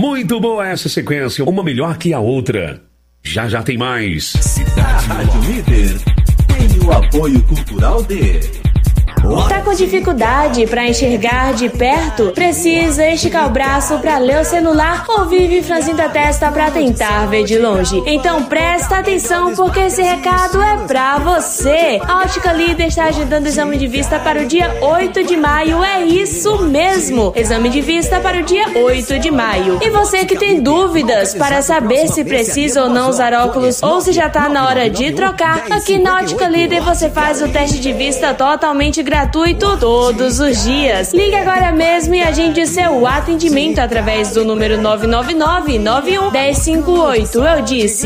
Muito boa essa sequência, uma melhor que a outra. Já já tem mais. Cidade Rádio Líder tem o apoio cultural de... Tá com dificuldade para enxergar de perto? Precisa esticar o braço para ler o celular ou vive franzindo a testa para tentar ver de longe? Então presta atenção porque esse recado é pra você. A Ótica Líder está agendando exame de vista para o dia 8 de maio. É isso mesmo, exame de vista para o dia 8 de maio. E você que tem dúvidas para saber se precisa ou não usar óculos ou se já tá na hora de trocar, aqui na Ótica Líder você faz o teste de vista totalmente gratuito todos os dias. Ligue agora mesmo e agende seu atendimento através do número 999-91-1058. Eu disse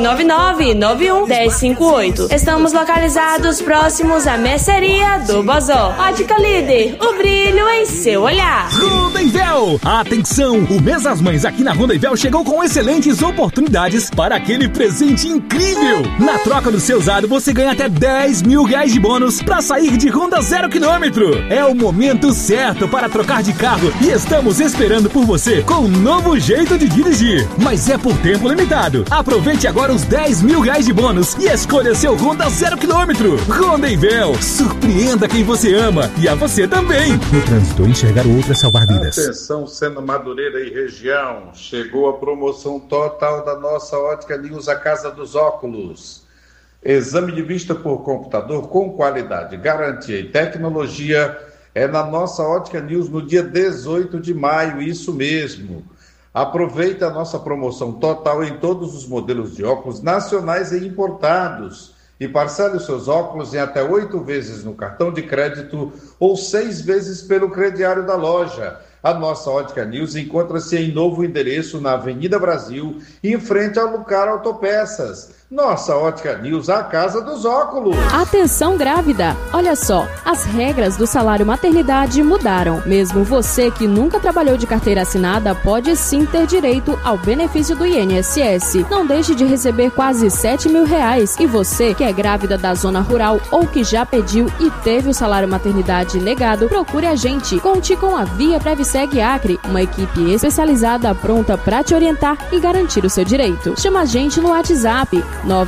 999-91-1058. Estamos localizados próximos à mercearia do Bozó. Ótica Líder, o brilho em seu olhar. Rondevel! Atenção! O mês das mães aqui na Rondevel chegou com excelentes oportunidades para aquele presente incrível! Na troca do seu usado, você ganha até R$10 mil de bônus para sair de Honda 0 km. É o momento certo para trocar de carro e estamos esperando por você com um novo jeito de dirigir. Mas é por tempo limitado. Aproveite agora os R$10 mil de bônus e escolha seu Honda 0 km. Rondevel, surpreenda quem você ama e a você também. No trânsito, enxergar o outro é salvar vidas. Atenção, Sena Madureira e região. Chegou a promoção total da nossa Ótica News, a Casa dos Óculos. Exame de vista por computador com qualidade, garantia e tecnologia é na nossa Ótica News no dia 18 de maio, isso mesmo. Aproveite a nossa promoção total em todos os modelos de óculos nacionais e importados e parcele os seus óculos em até 8 vezes no cartão de crédito ou 6 vezes pelo crediário da loja. A nossa Ótica News encontra-se em novo endereço na Avenida Brasil, em frente ao Lucar Autopeças. Nossa Ótica News, a casa dos óculos. Atenção grávida! Olha só, as regras do salário maternidade mudaram. Mesmo você que nunca trabalhou de carteira assinada pode sim ter direito ao benefício do INSS. Não deixe de receber quase R$7 mil. E você que é grávida da zona rural ou que já pediu e teve o salário maternidade negado, procure a gente. Conte com a Via Previseg Acre, uma equipe especializada pronta para te orientar e garantir o seu direito. Chama a gente no WhatsApp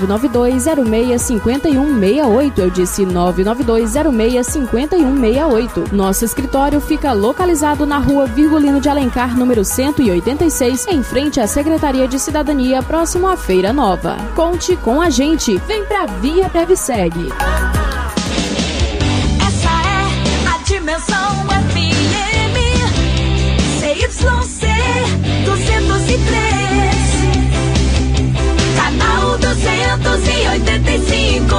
992065168. Eu disse 992065168. Nosso escritório fica localizado na rua Virgulino de Alencar, número 186, em frente à Secretaria de Cidadania, próximo à Feira Nova. Conte com a gente. Vem pra Via Previseg. Essa é a Dimensão FM CYC 203, canal 285.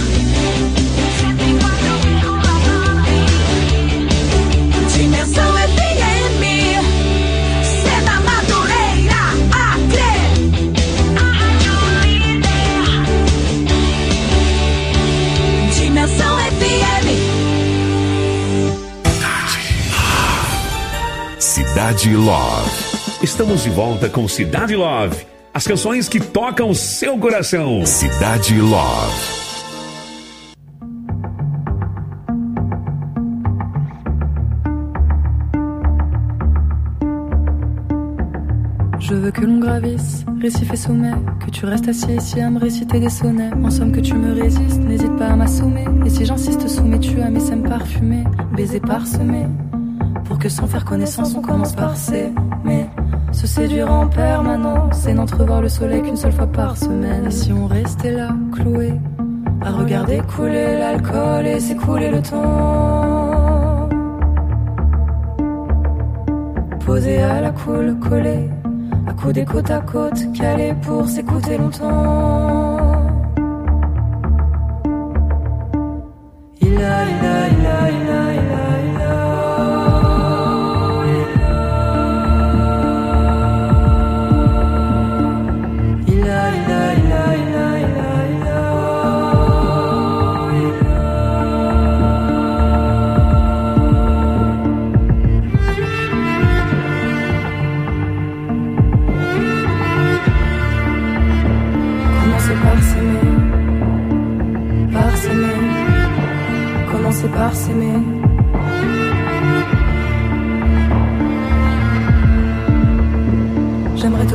Dimensão FM, Sena Madureira, Acre. Dimensão FM. Cidade Love. Estamos de volta com Cidade Love. As canções que tocam seu coração. Cidade Love. Je veux que l'on gravisse, récif et sommet, que tu restes assis ici à me réciter des sonnets. En somme que tu me résistes, n'hésite pas à m'assommer. Et si j'insiste sous mes tu as mes sèmes parfumés, baisers parsemés, pour que sans faire connaissance on commence par s'aimer, se séduire en permanence et n'entrevoir le soleil qu'une seule fois par semaine. Et si on restait là, cloué, à regarder couler l'alcool et s'écouler le temps, posé à la cool, collé, accoudés côte à côte, calés pour s'écouter longtemps. Il a, il a, il a, il a, il a, il a. Commencer par s'aimer.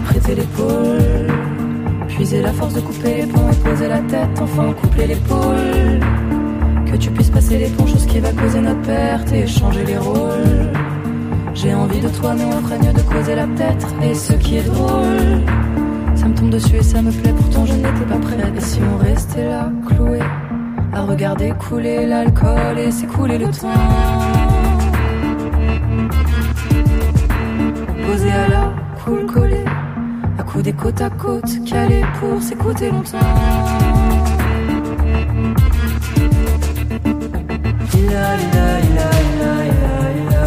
prêter l'épaule, puiser la force de couper les ponts et poser la tête, enfin coupler l'épaule. Que tu puisses passer l'éponge, chose qui va causer notre perte et changer les rôles. J'ai envie de toi mais on ferait mieux de causer là peut-être. Et ce qui est drôle, ça me tombe dessus et ça me plaît, pourtant je n'étais pas prête. Et si on restait là, cloué, à regarder couler l'alcool et s'écouler le temps, posé à la cool collé, à coups des côte à côte, calé pour s'écouter longtemps. Ila, ila, ila, ila, ila, ila.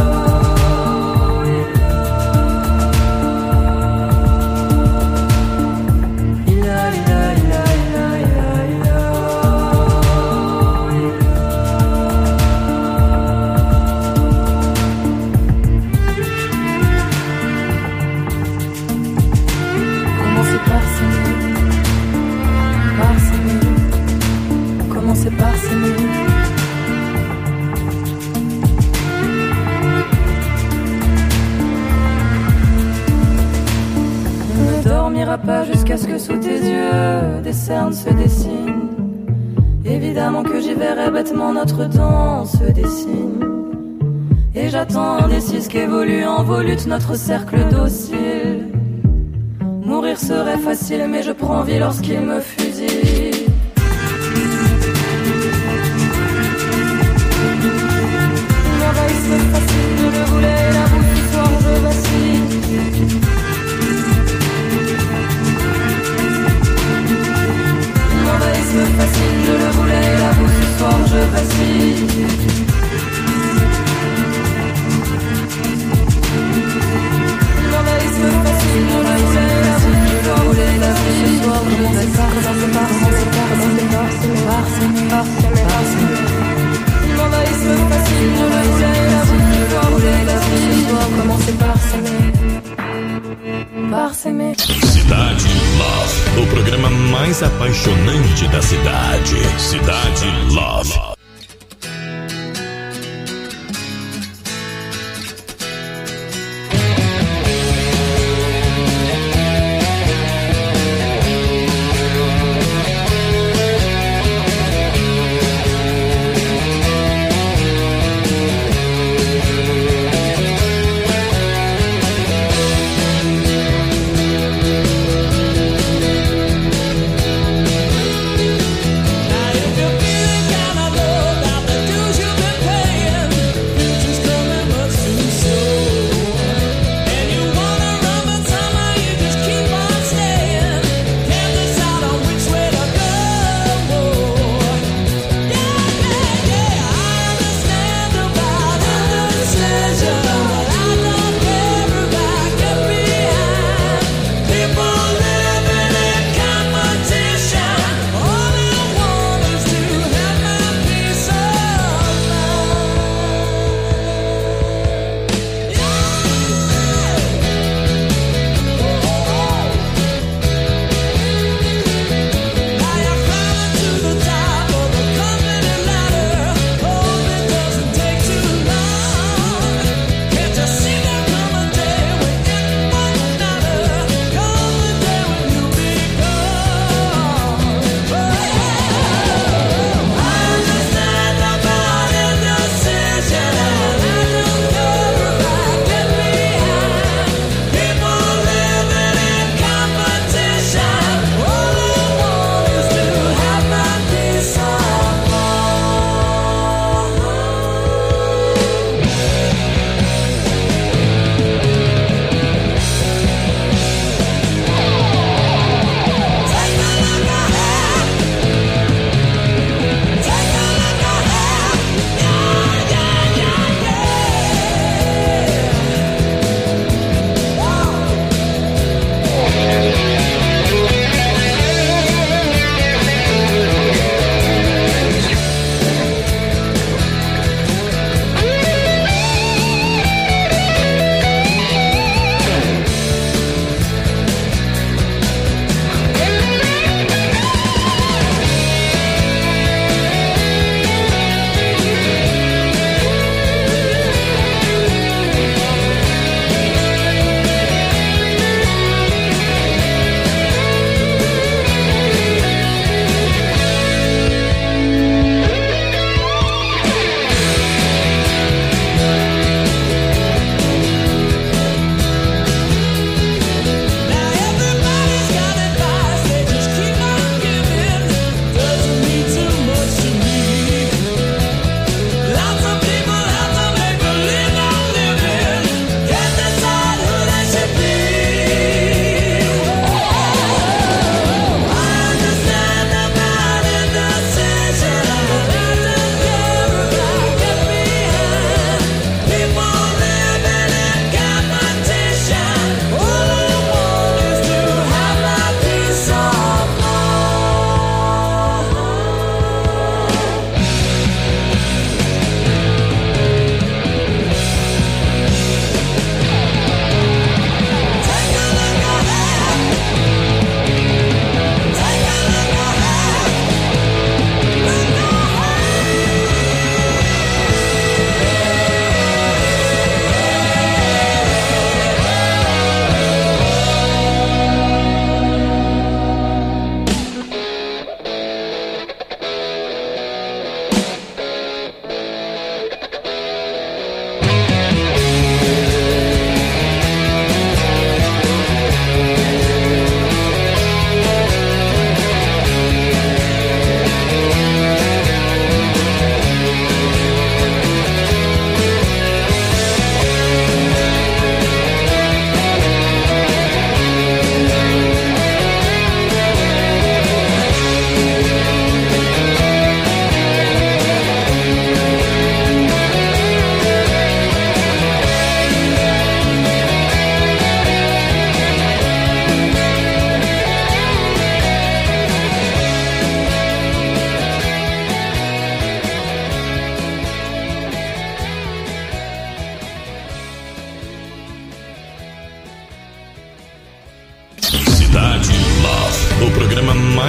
Commencer par s'aimer. On ne dormira pas jusqu'à ce que sous tes yeux des cernes se dessinent. Évidemment que j'y verrai bêtement notre danse se dessine. Et j'attends indécise qu'évolue en volute notre cercle docile. Mourir serait facile mais je prends vie lorsqu'il me fusille. L'envahissement facile, je le voulais, la route du soir je vacille. L'envahissement facile, je le voulais, la route du soir je vacille. L'envahissement facile, je le voulais, la route du soir je vacille. Ce soir je vacille. L'envahissement facile, je le voulais, la route du soir je vacille. Ce soir commencer par s'aimer, par s'aimer. Cidade Love, o programa mais apaixonante da cidade. Cidade Love. Carnaval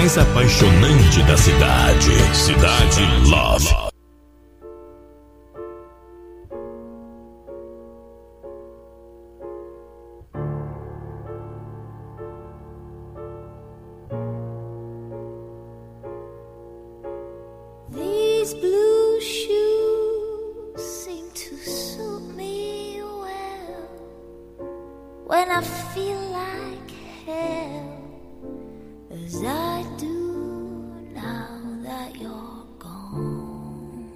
mais apaixonante da cidade. Cidade Love. These blue shoes seem to suit me well when I feel like hell, as I do now that you're gone.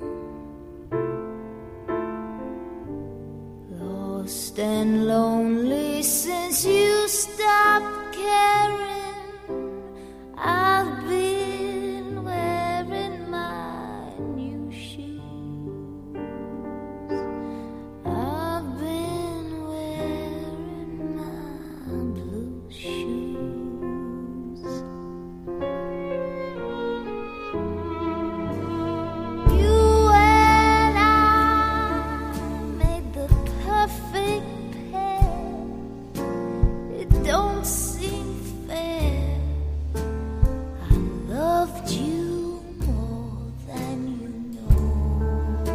Lost and lonely since you stopped caring. I've been wearing my new shoes. I've been wearing my blue shoes. You and I made the perfect pair. It don't seem fair. Loved you more than you know.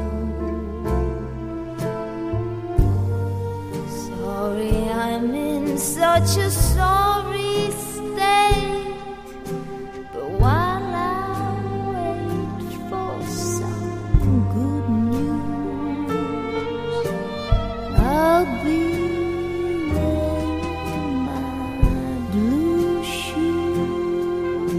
Sorry, I'm in such a sorry state, but while I wait for some good news, I'll be wearing my blue shoes.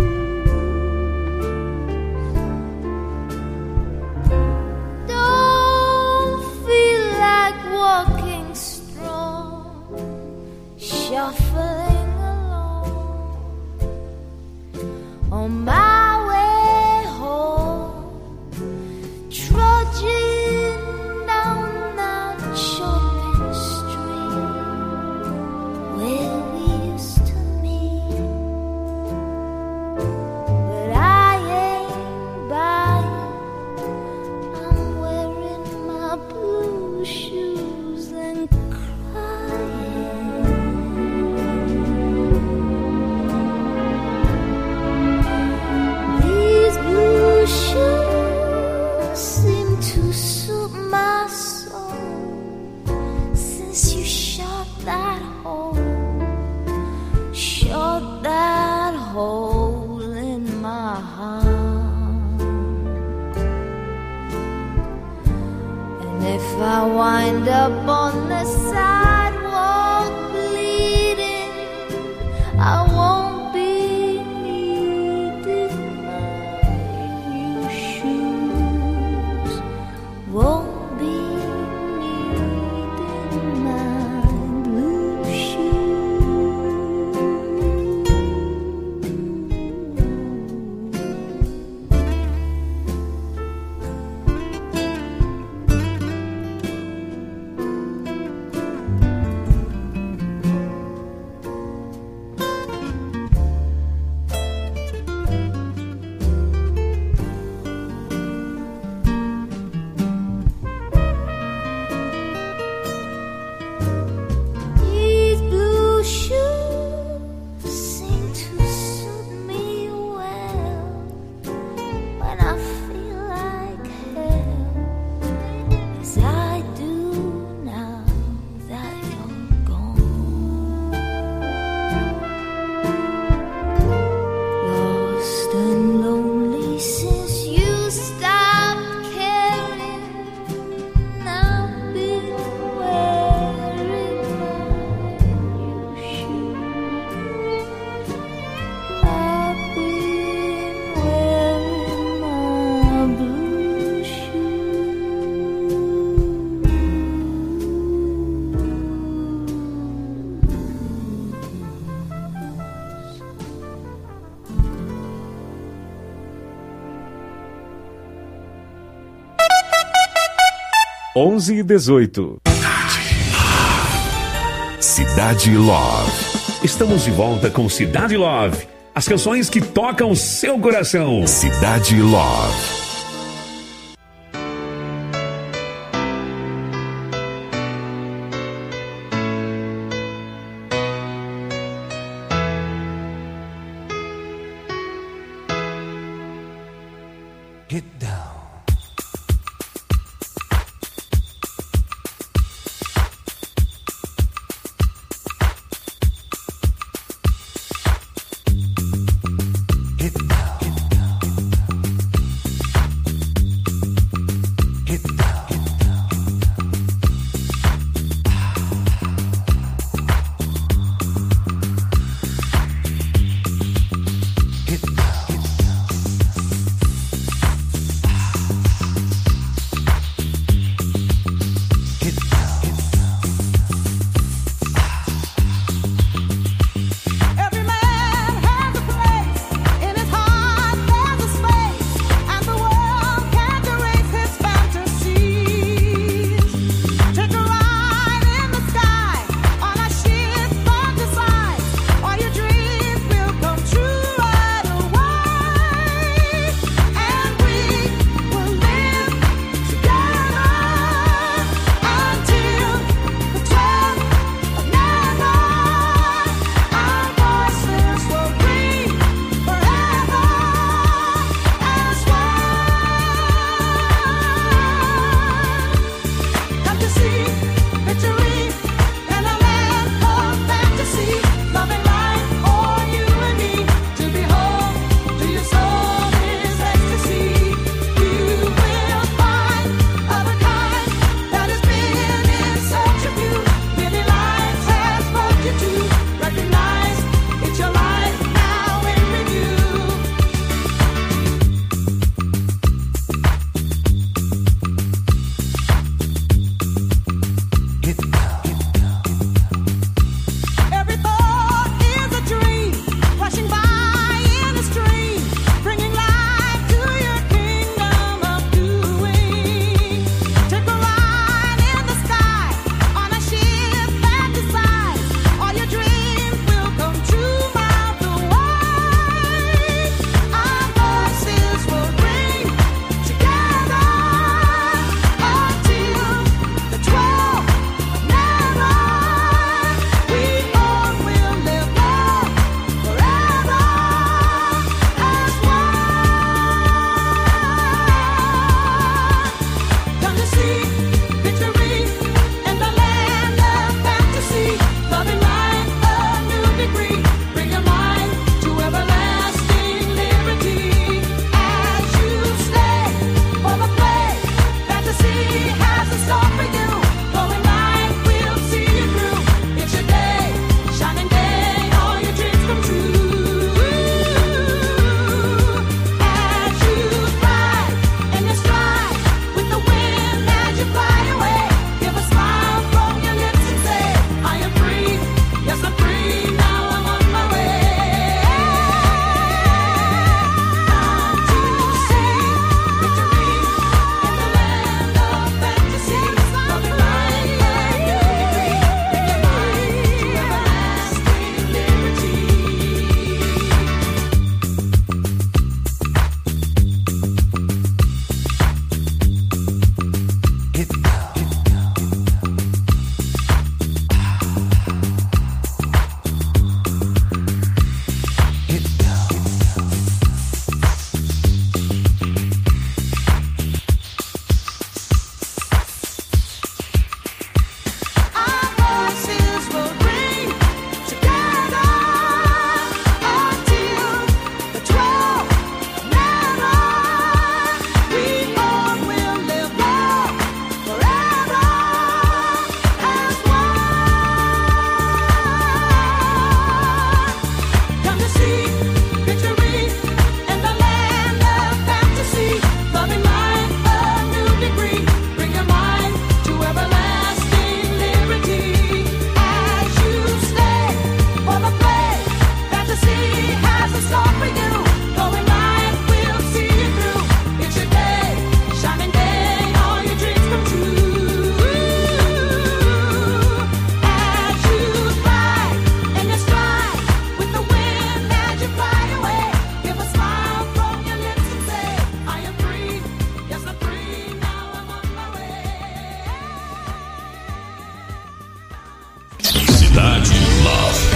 Don't feel like walking strong, shuffling along on my way home, trudging down that shopping street where we used to meet. But I ain't buying, I'm wearing my blue shoes and crying. These blue shoes seem to suit my soul since you shot that hole in my heart. And if I wind up on the sidewalk bleeding, I won't be needing my new shoes. Won't be needing my blue shoes. These blue shoes seem to suit me well when I feel like hell, as I do now that you're gone. Lost and lonely since you stopped caring. I've been wearing my new shoes. I've been wearing my blue shoes. Onze e 18. Cidade Love. Estamos de volta com Cidade Love. As canções que tocam seu coração. Cidade Love.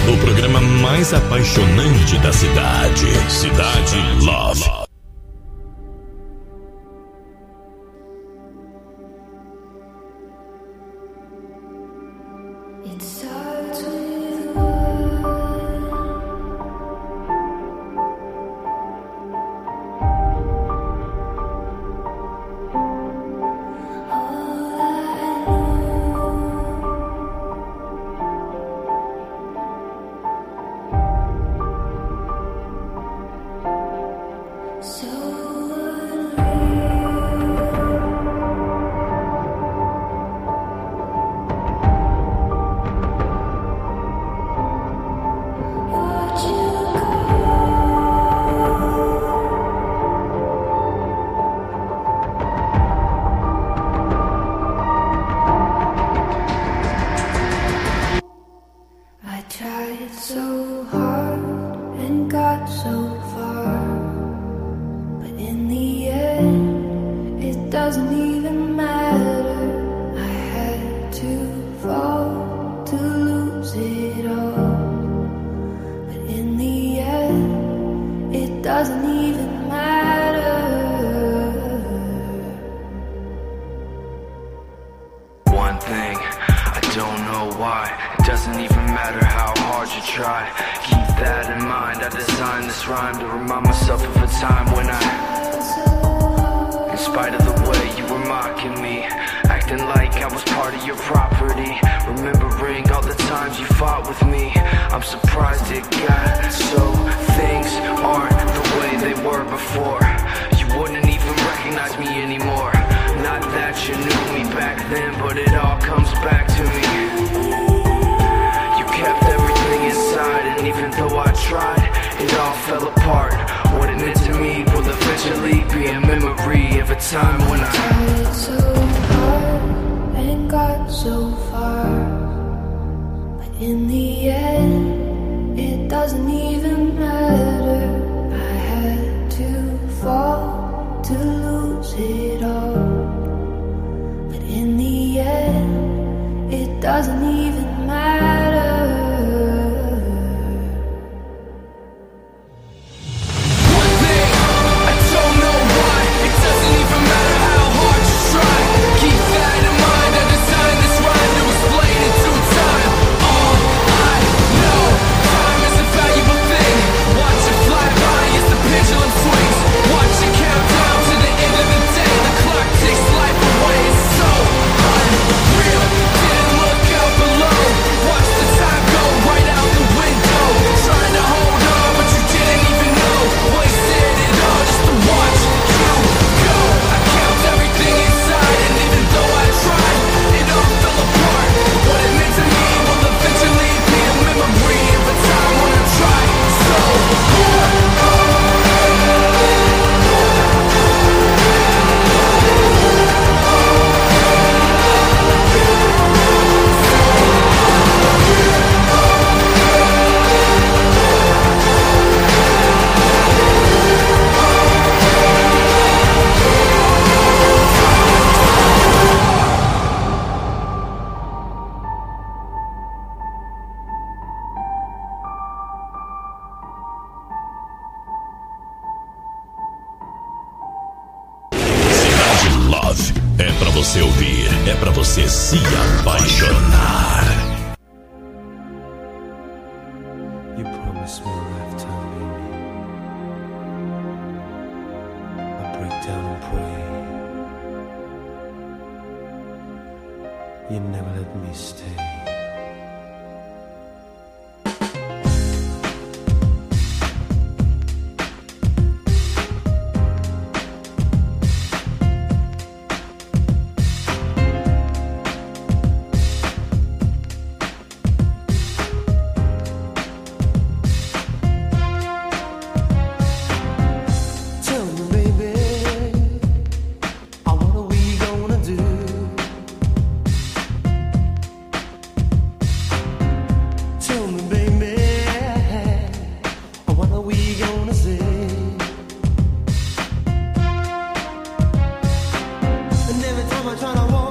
O programa mais apaixonante da cidade. Cidade Love.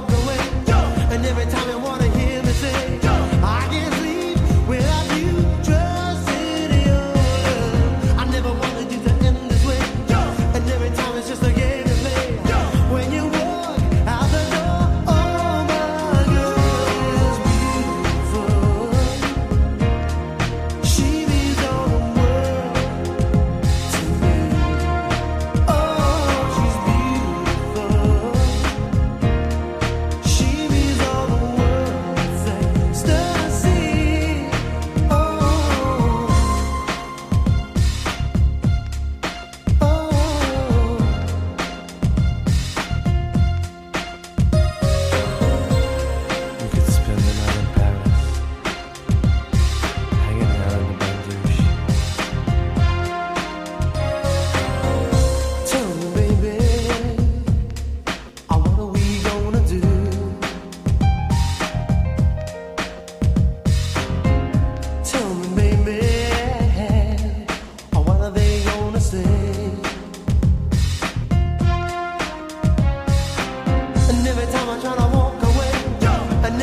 Every time you wanna hear me say, I can't sleep without you.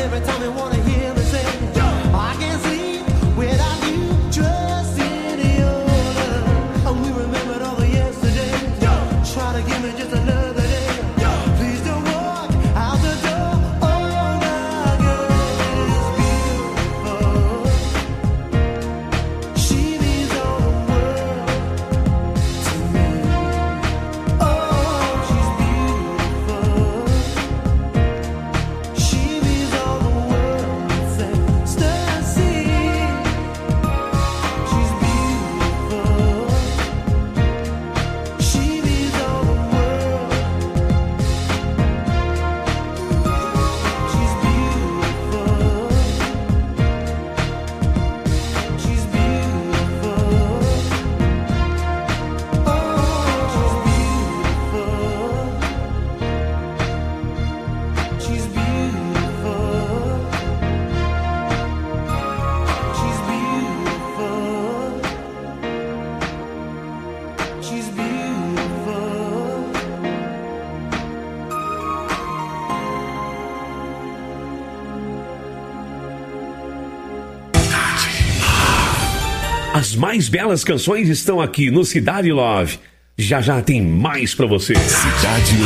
As mais belas canções estão aqui no Cidade Love. Já já tem mais pra você. Cidade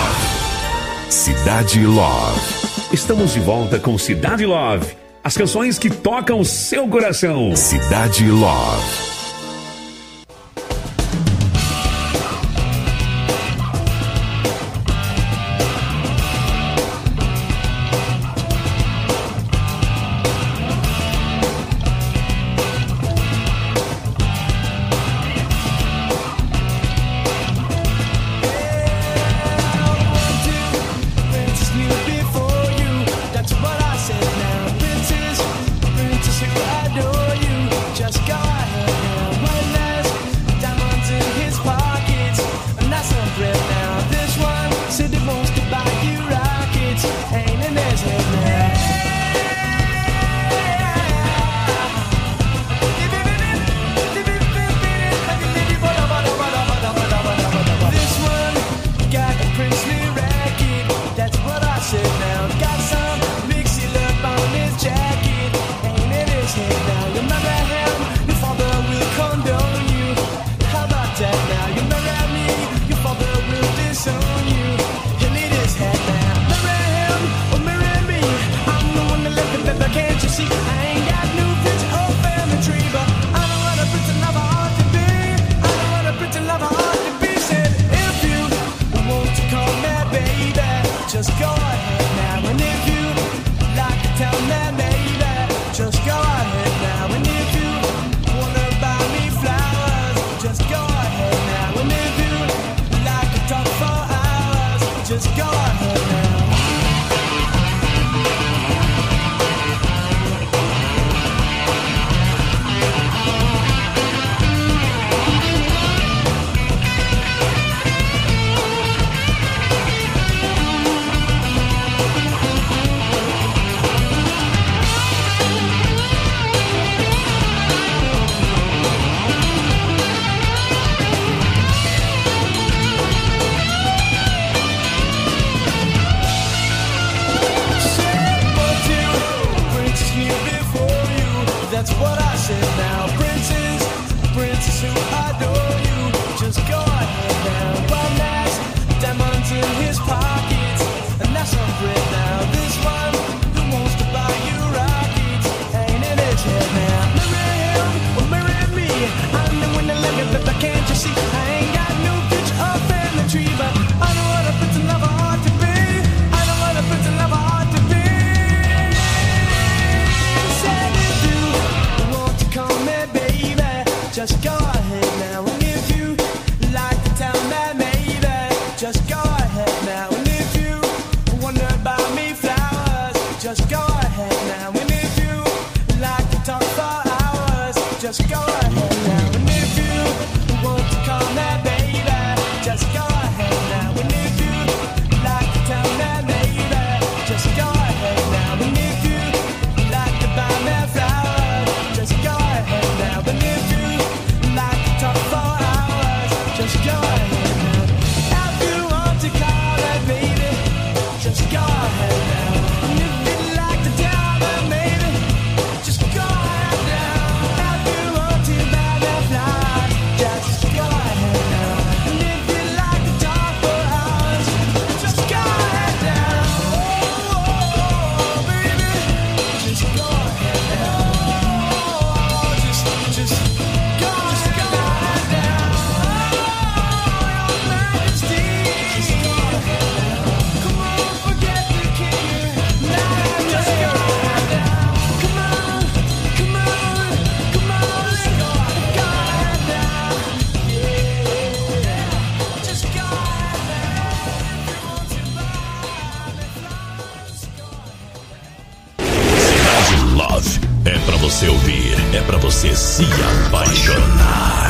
Love. Cidade Love. Estamos de volta com Cidade Love. As canções que tocam seu coração. Cidade Love. Just go ahead now. And if you'd like to você ouvir, é pra você se apaixonar.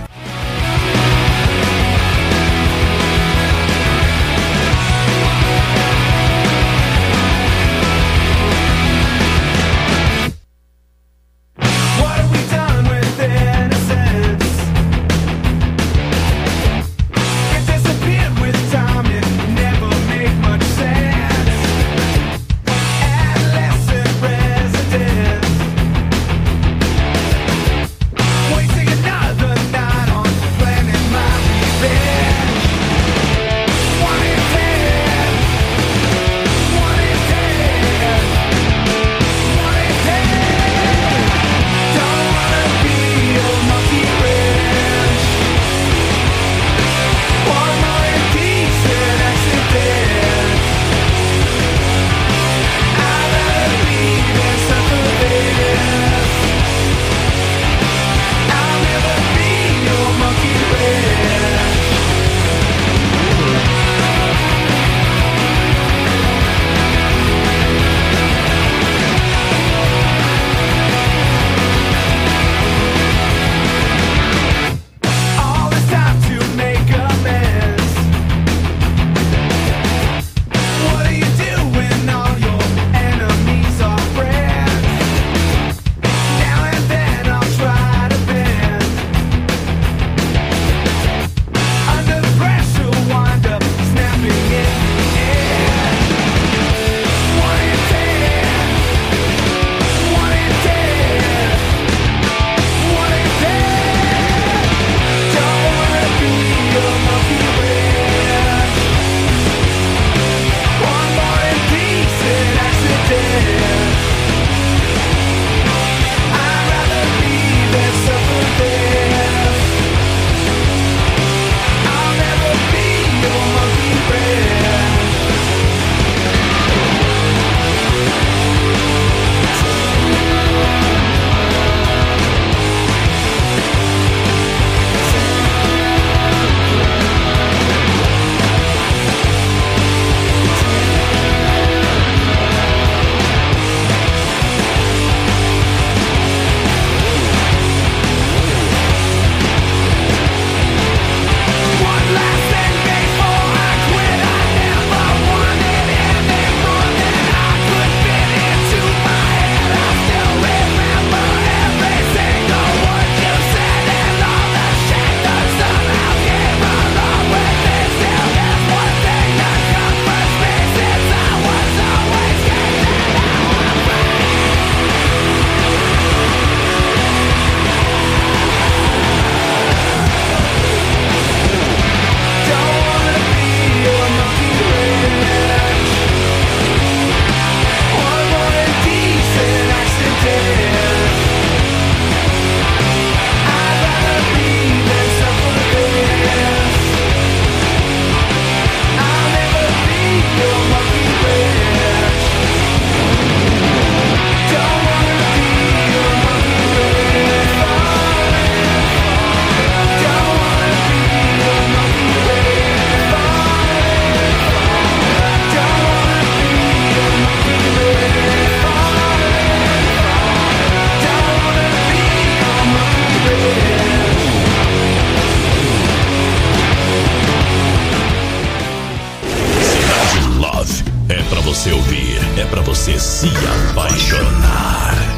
você ouvir, é pra você se apaixonar.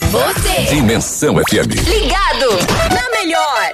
Você. Dimensão FM. Ligado na melhor.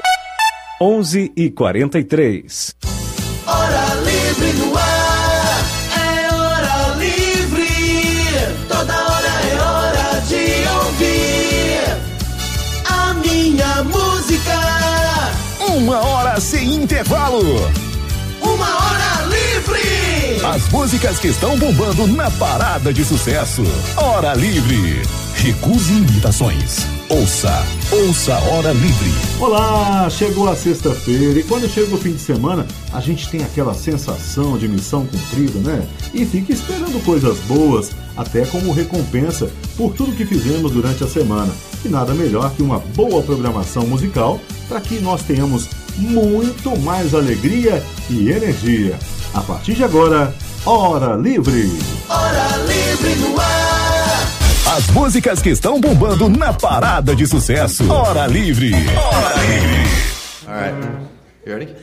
11h43. Hora livre no ar. É hora livre. Toda hora é hora de ouvir a minha música. 1 hora sem intervalo. 1 hora livre. As músicas que estão bombando na parada de sucesso. Hora Livre. Recuse imitações. Ouça Hora Livre. Olá, chegou a sexta-feira e quando chega o fim de semana, a gente tem aquela sensação de missão cumprida, né? E fica esperando coisas boas, até como recompensa por tudo que fizemos durante a semana. E nada melhor que uma boa programação musical para que nós tenhamos muito mais alegria e energia. A partir de agora, Hora Livre. Hora livre no ar. As músicas que estão bombando na parada de sucesso. Hora Livre. Hora Livre. All right. You ready?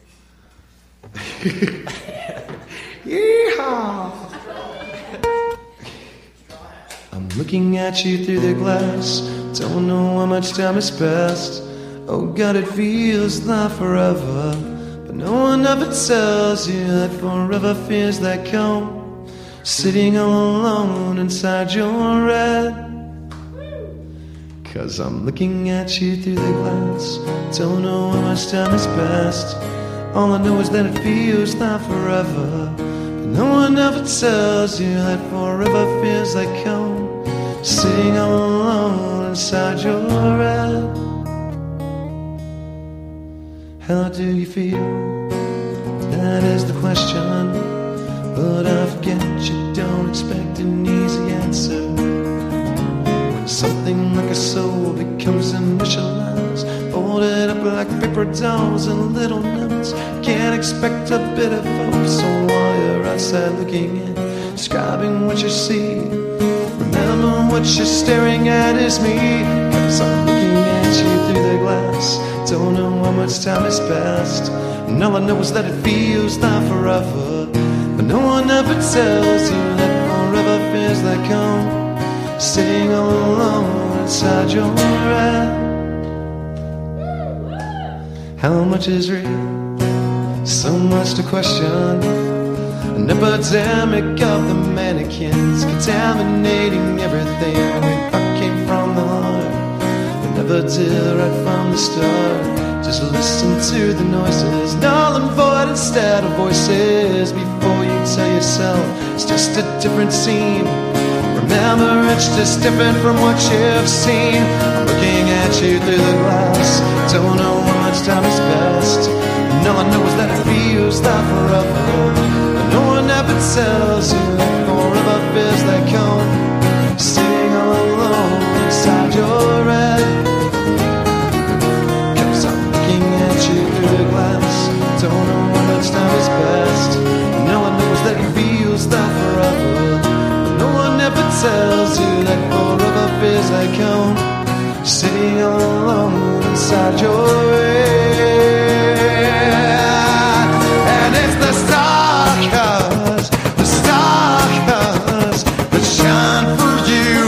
Yeehaw. I'm looking at you through the glass. Don't know how much time has passed. Oh God, it feels like forever. But no one ever tells you that forever feels like home. Sitting all alone inside your head. 'Cause I'm looking at you through the glass. Don't know how much time has passed. All I know is that it feels like forever. But no one ever tells you that forever feels like home. Sitting all alone inside your head. How do you feel? That is the question. But I forget you don't expect an easy answer. When something like a soul becomes initialized, folded up like paper dolls and little notes, can't expect a bit of hope. So while you're outside looking in, describing what you see, remember what you're staring at is me. 'Cause I'm looking at you through the glass. Don't know how much time has passed, and all I know is that it feels like forever. But no one ever tells you that forever feels like home. Sitting all alone inside your head. How much is real? So much to question. An epidemic of the mannequins, contaminating everything. We thought came from the heart, but never did right from the start. Just listen to the noises, null and void instead of voices. Before you tell yourself it's just a different scene, remember it's just different from what you've seen. I'm looking at you through the glass. Don't know how much time has passed, and all I know is that it feels like forever. But no one ever tells you that forever feels like home. Sitting all alone inside your head. Through the glass, don't know how much time has passed, and all I know is that it feels like forever. But no one ever tells you that forever feels like home. Sitting all alone inside your head. And it's the stars that shine for you.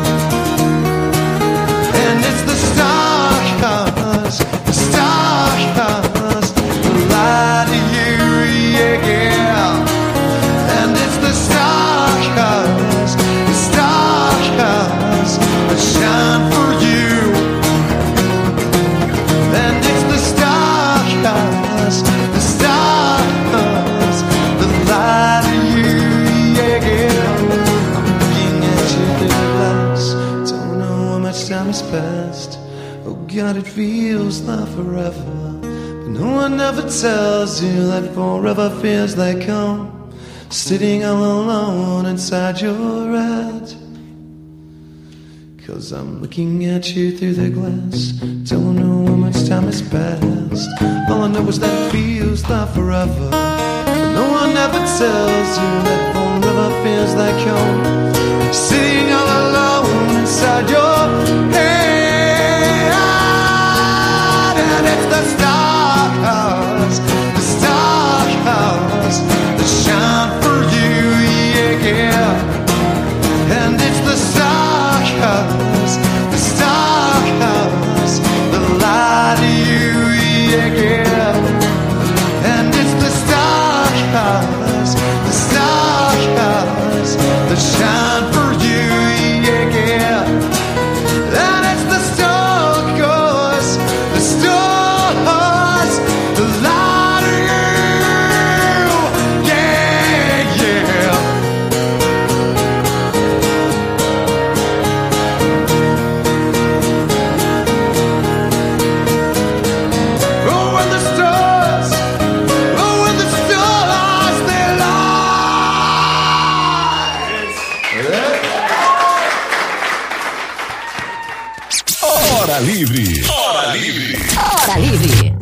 And it's the stars lie to you, yeah. And it's the stars that shine for you. And it's the stars that lie to you, yeah. I'm looking at you through the glass. Don't know how much time has passed. Oh God, it feels like forever. No one ever tells you that forever feels like home. Sitting all alone inside your head. 'Cause I'm looking at you through the glass. Don't know how much time has passed. All I know is that it feels like forever. But no one ever tells you that forever feels like home. Sitting all alone inside your head. And it's the stars that shine for you, yeah. And it's the stars Livre. Hora Livre. Hora Livre.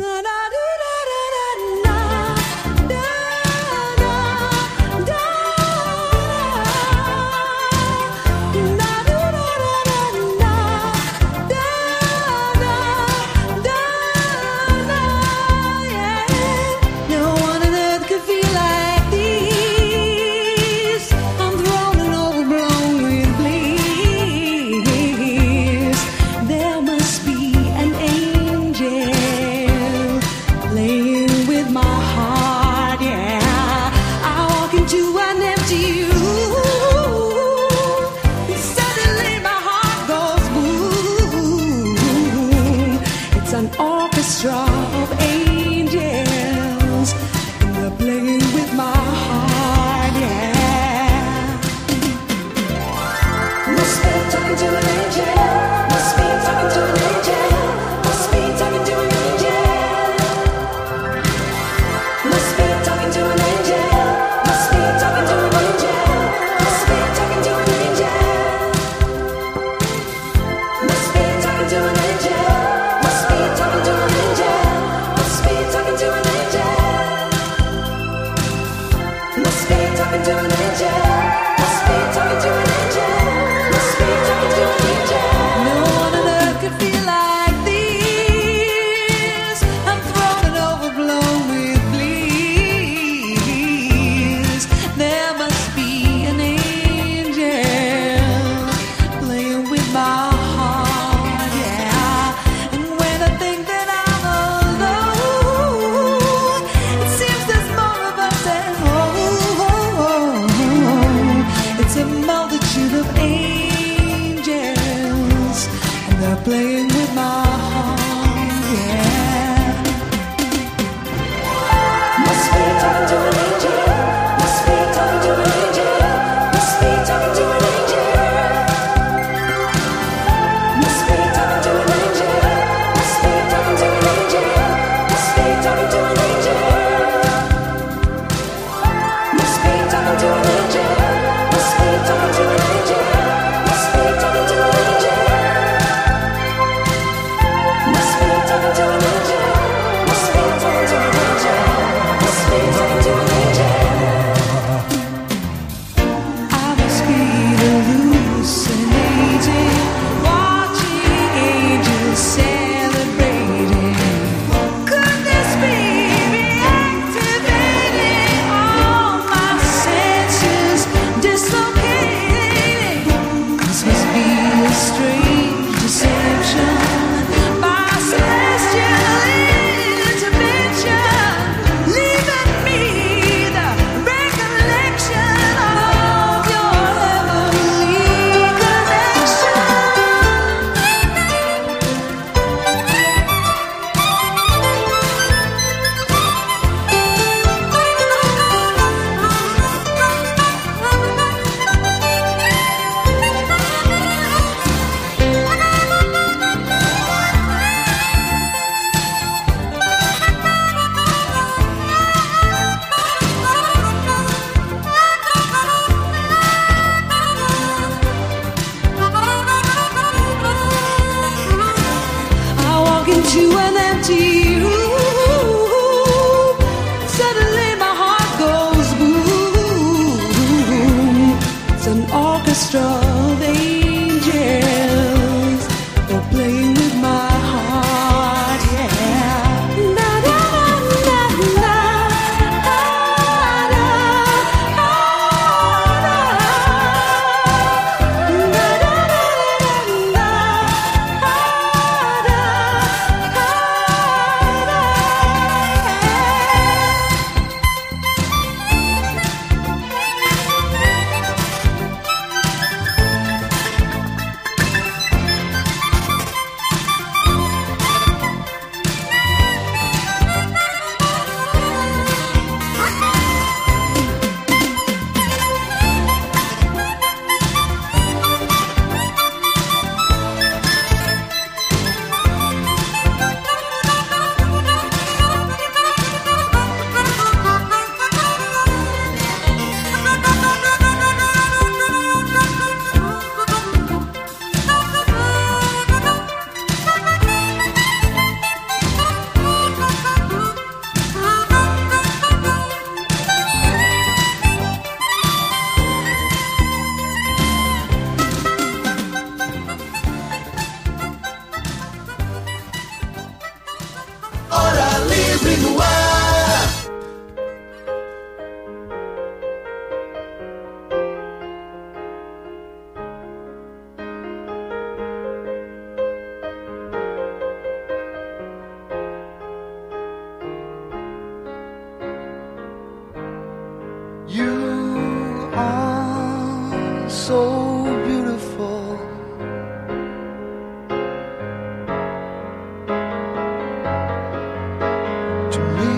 You are so beautiful. To me,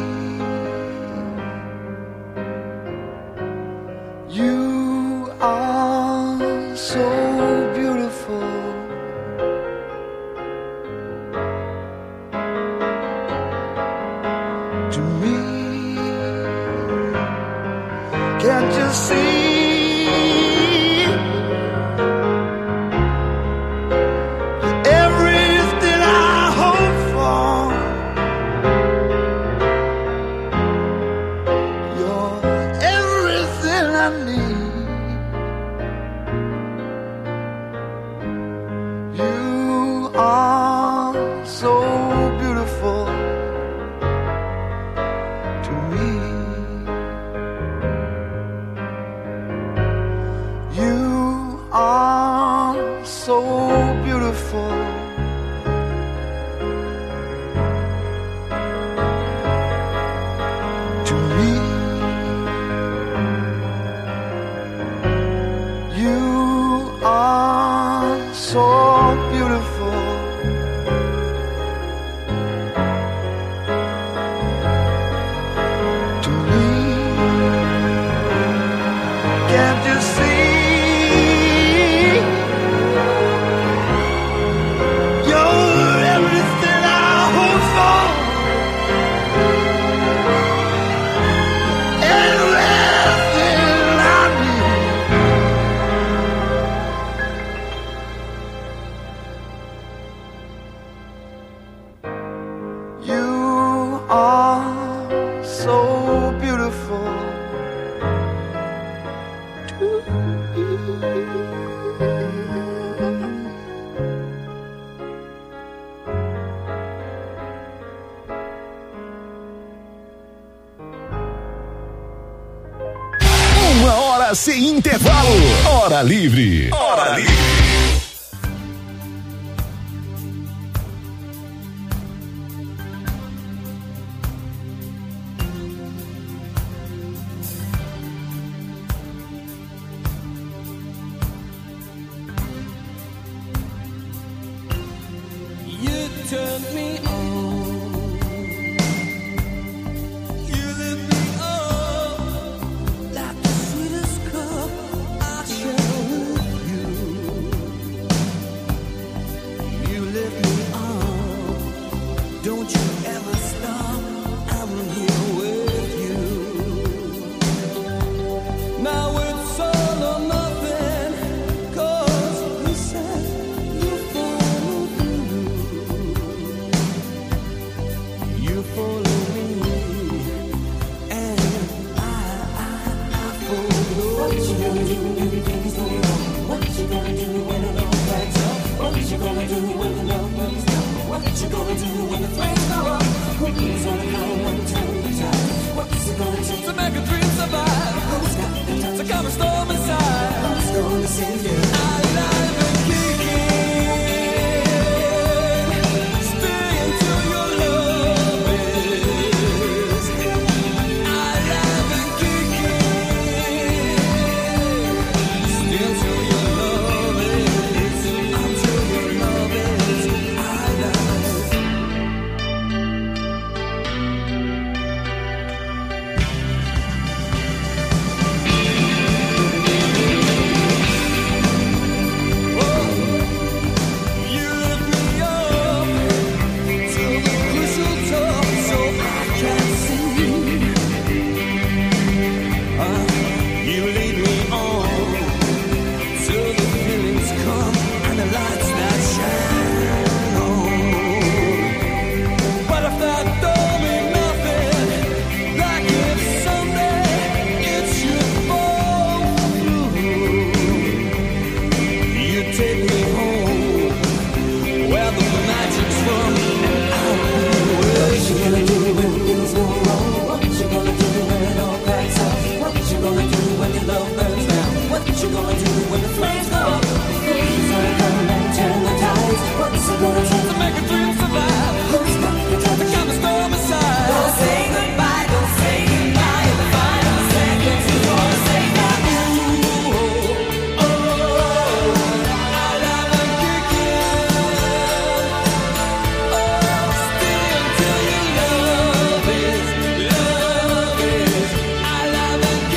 you are so beautiful. To me, can't you see? Everything I hope for, you're everything I need. You are so beautiful to me. You are so beautiful. To me, you are so beautiful. To me, can't you see? You're everything I hope for, everything I need. You are so beautiful to me. Uma hora sem intervalo. Hora livre. Hora livre. You turn me on. You lift me up like the sweetest cup I share with you. You lift me up. Don't you ever stop. I'm here with you. Now it's all or nothing, 'cause you said you follow through. You follow me, and I follow you. What you gonna do when the love backs up? What you gonna do when the love comes down? What you gonna do when the flames go up? Who's gonna come and turn the tide? What's it gonna take to make a